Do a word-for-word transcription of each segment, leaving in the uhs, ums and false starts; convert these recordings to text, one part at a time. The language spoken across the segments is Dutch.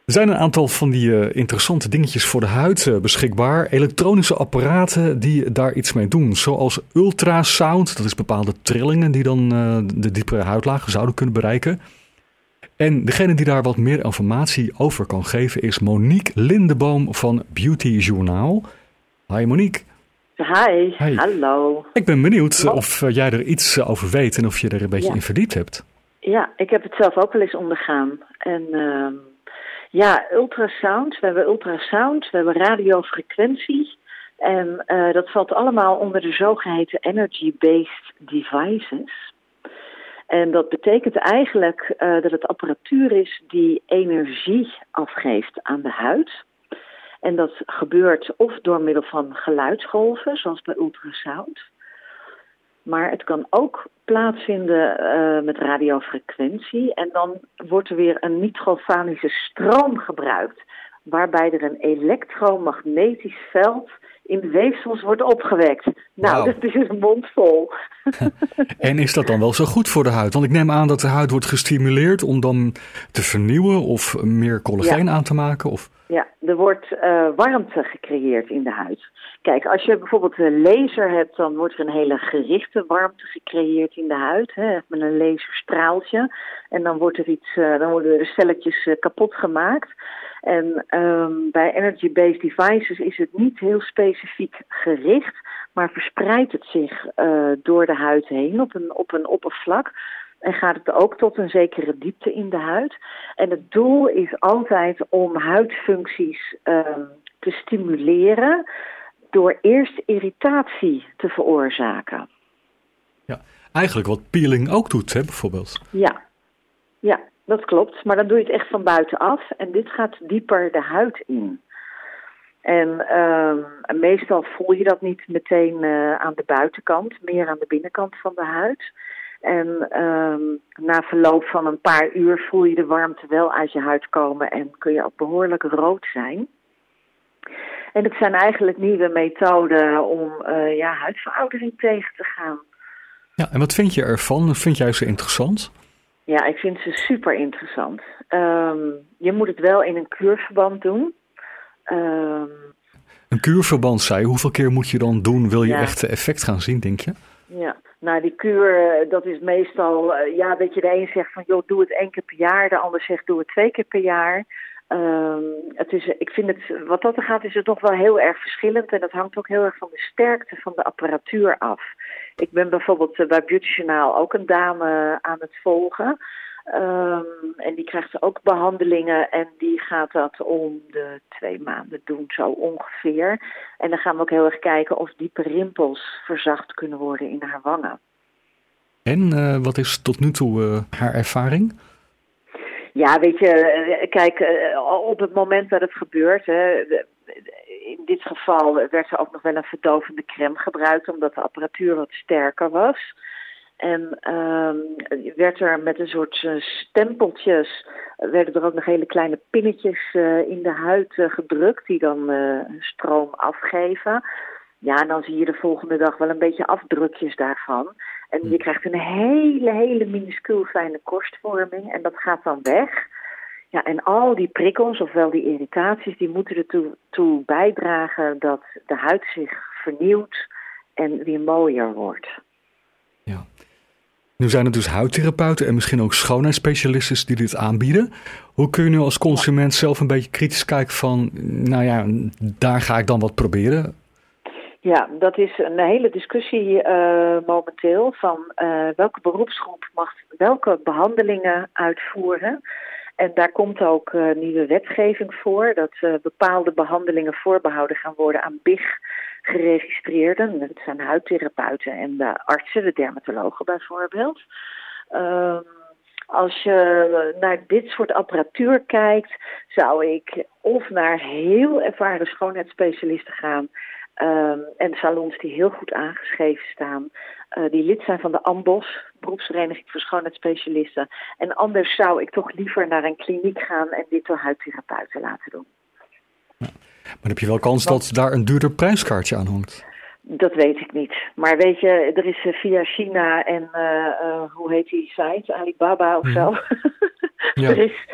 Er zijn een aantal van die uh, interessante dingetjes voor de huid uh, beschikbaar. Elektronische apparaten die daar iets mee doen. Zoals ultrasound, dat is bepaalde trillingen die dan uh, de diepere huidlagen zouden kunnen bereiken. En degene die daar wat meer informatie over kan geven is Monique Lindeboom van Beauty Journaal. Hi Monique. Hi, hey. Hallo. Ik ben benieuwd oh. of uh, jij er iets uh, over weet en of je er een beetje ja. in verdiept hebt. Ja, ik heb het zelf ook wel eens ondergaan. En uh, ja, ultrasound, we hebben ultrasound, we hebben radiofrequentie. En uh, dat valt allemaal onder de zogeheten energy-based devices. En dat betekent eigenlijk uh, dat het apparatuur is die energie afgeeft aan de huid. En dat gebeurt of door middel van geluidsgolven, zoals bij ultrasound. Maar het kan ook plaatsvinden uh, met radiofrequentie. En dan wordt er weer een niet-galvanische stroom gebruikt, waarbij er een elektromagnetisch veld in de weefsels wordt opgewekt. Nou, wow. Dat is een mond vol. En is dat dan wel zo goed voor de huid? Want ik neem aan dat de huid wordt gestimuleerd om dan te vernieuwen of meer collageen ja. aan te maken? Of... Ja, er wordt uh, warmte gecreëerd in de huid. Kijk, als je bijvoorbeeld een laser hebt, dan wordt er een hele gerichte warmte gecreëerd in de huid. Hè, met een laserstraaltje. En dan, wordt er iets, uh, dan worden de celletjes uh, kapot gemaakt. En um, bij energy-based devices is het niet heel specifiek gericht, maar verspreidt het zich uh, door de huid heen op een, op een oppervlak. En gaat het ook tot een zekere diepte in de huid. En het doel is altijd om huidfuncties um, te stimuleren door eerst irritatie te veroorzaken. Ja, eigenlijk wat peeling ook doet, hè, bijvoorbeeld. Ja, ja. Dat klopt, maar dan doe je het echt van buitenaf en dit gaat dieper de huid in. En uh, meestal voel je dat niet meteen uh, aan de buitenkant, meer aan de binnenkant van de huid. En uh, na verloop van een paar uur voel je de warmte wel uit je huid komen en kun je ook behoorlijk rood zijn. En het zijn eigenlijk nieuwe methoden om uh, ja, huidveroudering tegen te gaan. Ja, en wat vind je ervan? Vind jij ze interessant? Ja, ik vind ze super interessant. Um, je moet het wel in een kuurverband doen. Um, een kuurverband, zei je. Hoeveel keer moet je dan doen? Wil je ja. echt effect gaan zien, denk je? Ja, nou die kuur, dat is meestal... Uh, ja, dat je de een zegt van, joh, doe het één keer per jaar. De ander zegt, doe het twee keer per jaar. Um, het is, ik vind het, wat dat er gaat, is het toch wel heel erg verschillend. En dat hangt ook heel erg van de sterkte van de apparatuur af. Ik ben bijvoorbeeld uh, bij Beauty Journaal ook een dame aan het volgen. Um, en die krijgt ook behandelingen en die gaat dat om de twee maanden doen, zo ongeveer. En dan gaan we ook heel erg kijken of diepe rimpels verzacht kunnen worden in haar wangen. En uh, wat is tot nu toe uh, haar ervaring? Ja, weet je, kijk, op het moment dat het gebeurt, hè, in dit geval werd er ook nog wel een verdovende crème gebruikt, omdat de apparatuur wat sterker was. En um, werd er met een soort stempeltjes, werden er ook nog hele kleine pinnetjes uh, in de huid uh, gedrukt, die dan uh, stroom afgeven. Ja, en dan zie je de volgende dag wel een beetje afdrukjes daarvan. En je krijgt een hele, hele minuscuul fijne korstvorming en dat gaat dan weg. Ja, en al die prikkels, ofwel die irritaties, die moeten ertoe toe bijdragen dat de huid zich vernieuwt en weer mooier wordt. Ja. Nu zijn er dus huidtherapeuten en misschien ook schoonheidsspecialisten die dit aanbieden. Hoe kun je nu als consument zelf een beetje kritisch kijken van, nou ja, daar ga ik dan wat proberen? Ja, dat is een hele discussie uh, momenteel van uh, welke beroepsgroep mag welke behandelingen uitvoeren. En daar komt ook uh, nieuwe wetgeving voor, dat uh, bepaalde behandelingen voorbehouden gaan worden aan B I G-geregistreerden. Dat zijn huidtherapeuten en de artsen, de dermatologen bijvoorbeeld. Uh, als je naar dit soort apparatuur kijkt, zou ik of naar heel ervaren schoonheidsspecialisten gaan. Um, en salons die heel goed aangeschreven staan, uh, die lid zijn van de AMBOS, beroepsvereniging voor schoonheidsspecialisten. En anders zou ik toch liever naar een kliniek gaan en dit door huidtherapeuten laten doen. Ja, maar heb je wel kans Want, dat daar een duurder prijskaartje aan hangt? Dat weet ik niet. Maar weet je, er is uh, via China en uh, uh, hoe heet die site? Alibaba of zo. Ja. er is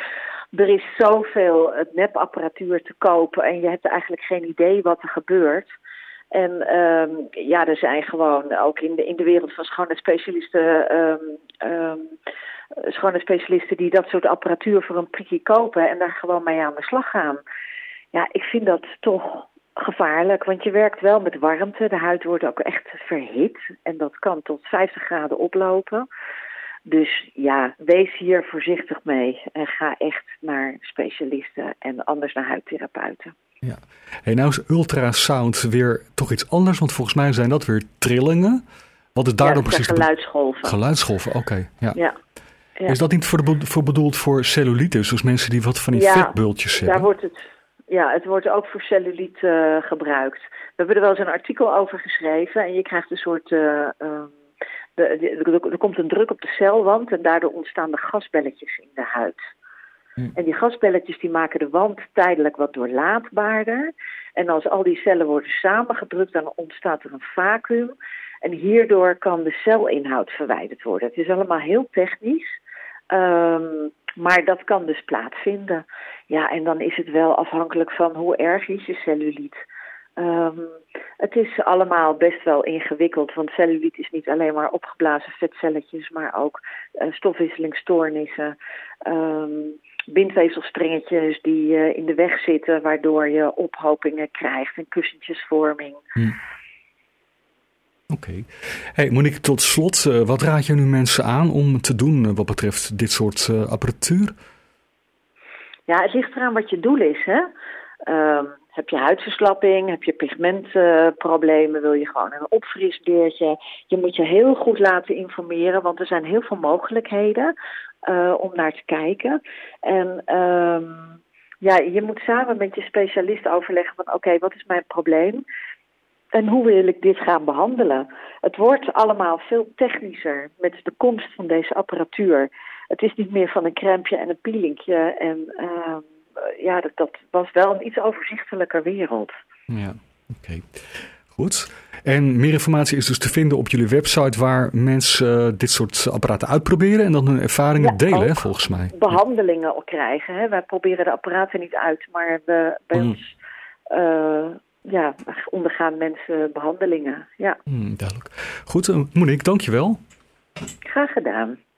er is zoveel nepapparatuur te kopen en je hebt eigenlijk geen idee wat er gebeurt. En um, ja, er zijn gewoon ook in de, in de wereld van schoonheidsspecialisten, um, um, schoonheidsspecialisten die dat soort apparatuur voor een prikje kopen en daar gewoon mee aan de slag gaan. Ja, ik vind dat toch gevaarlijk, want je werkt wel met warmte. De huid wordt ook echt verhit en dat kan tot vijftig graden oplopen. Dus ja, wees hier voorzichtig mee en ga echt naar specialisten en anders naar huidtherapeuten. Ja. Hey, nou is ultrasound weer toch iets anders, want volgens mij zijn dat weer trillingen. Wat is daar ja, dan precies? Geluidsgolven. Geluidsgolven, oké. Okay, ja. Ja. Ja. Is dat niet voor, de, voor bedoeld voor cellulitis, dus mensen die wat van die ja, vetbultjes hebben? Daar wordt het, ja, het wordt ook voor celluliet uh, gebruikt. We hebben er wel eens een artikel over geschreven en je krijgt een soort... Uh, um, de, de, de, er komt een druk op de celwand en daardoor ontstaan de gasbelletjes in de huid. Hm. En die gasbelletjes die maken de wand tijdelijk wat doorlaatbaarder. En als al die cellen worden samengedrukt, dan ontstaat er een vacuüm. En hierdoor kan de celinhoud verwijderd worden. Het is allemaal heel technisch. Um, maar dat kan dus plaatsvinden. Ja, en dan is het wel afhankelijk van hoe erg is je celluliet. Um, het is allemaal best wel ingewikkeld, want celluliet is niet alleen maar opgeblazen vetcelletjes, maar ook uh, stofwisselingsstoornissen, um, bindweefselstringetjes die uh, in de weg zitten, waardoor je ophopingen krijgt en kussentjesvorming. Hm. Oké. Okay. Hey Monique, tot slot, uh, wat raad je nu mensen aan om te doen uh, wat betreft dit soort uh, apparatuur? Ja, het ligt eraan wat je doel is, hè. Um, heb je huidverslapping, heb je pigmentproblemen, uh, wil je gewoon een opfrisbeertje. Je moet je heel goed laten informeren, want er zijn heel veel mogelijkheden uh, om naar te kijken. En um, ja, je moet samen met je specialist overleggen van oké, okay, wat is mijn probleem? En hoe wil ik dit gaan behandelen? Het wordt allemaal veel technischer met de komst van deze apparatuur. Het is niet meer van een crèmpje en een peelingje. En uh, ja, dat, dat was wel een iets overzichtelijker wereld. Ja, oké. Okay. Goed. En meer informatie is dus te vinden op jullie website waar mensen uh, dit soort apparaten uitproberen en dan hun ervaringen ja, delen, hè, volgens mij. Behandelingen ook krijgen. Hè. Wij proberen de apparaten niet uit, maar we, bij mm. ons... Uh, Ja, ondergaan mensen behandelingen, ja. Hmm, duidelijk. Goed, uh, Monique, dankjewel. Graag gedaan.